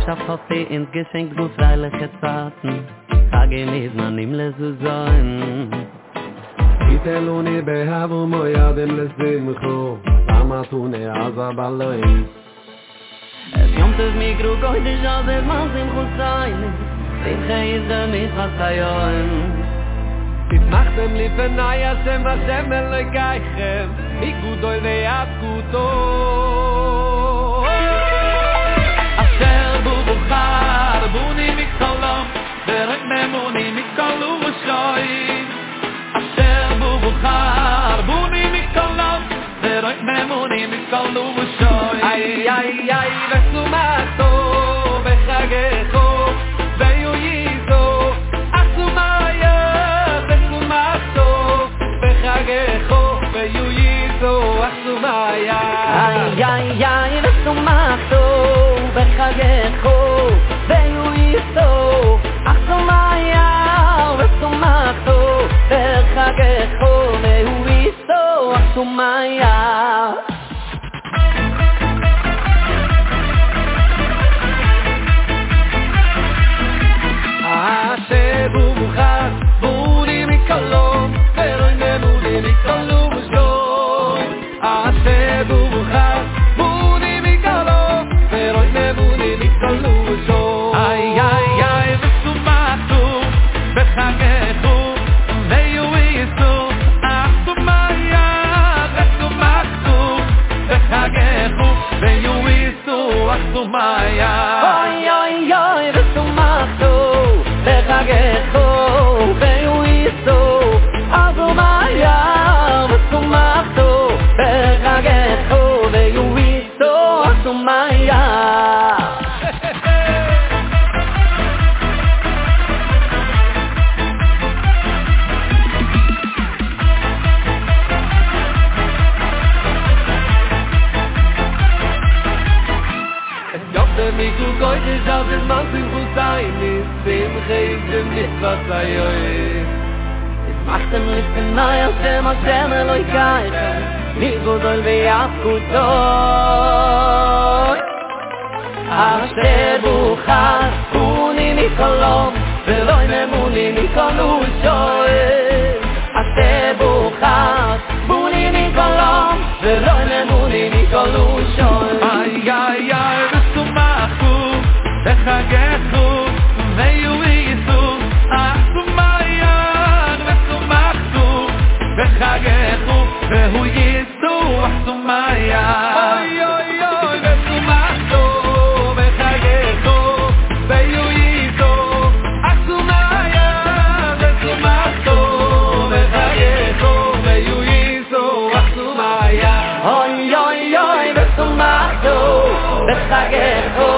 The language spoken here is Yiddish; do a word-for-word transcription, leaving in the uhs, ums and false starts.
Gemeinschaft hat sie ins Geschenk nur freiliche Zeiten. Tage mit man ihm zu sein. Iteluni behavu moyadem lesimcho. Lama tune azabaloim. Es kommt auf mich grug heute schon, es macht ihm gut sein. Simche ist der Mitzvah-Tayoim. תתמחתם לפני השם השם אלוהיכם מגודוי ועד גודו אשר בו בוחר בוני מקולום ורק ממוני מכל ובשויים אשר בו בוחר בוני מקולום ורק ממוני מכל ובשויים איי איי איי וסומתו בחגךו ויויזו עצומיה בחגךו ויויזו עצומיה איי איי איי וסומתו בחגךו ויויזו עצומיה וסומתו בחגךו ויויזו עצומיה אשר בו מוכר בוני מקולום ורוי ממוני מכל ובשור אשר בו מוכר בוני מקולום ורוי ממוני מכל ובשור איי איי איי וסומתו בחגךו ויויזו עצומיה וסומתו בחגךו ויויזו עצומיה אוי אוי אוי וסומתו בחגךו ויויזו עצומיה וסומתו בחגךו ויויזו עצומיה Miku goit is als het man zijn goed zijn is Simche is de Mitzvah-Tayoim Es macht dem Lippen neu als dem Hashem Eloheichem Migudol ve'afkutoi Asher buchar buni mikolom Ve'loi memuni mikol ushoim Asher buchar buni mikolom Ve'loi memuni mikol ushoim איי איי איי וסומתו בחגךו ויויזו עצומיה וסומתו בחגךו ויויזו עצומיה אוי אוי אוי וסומתו בחגךו ויויזו עצומיה וסומתו בחגךו ויויזו עצומיה Oy oy oy וסומתו בחגךו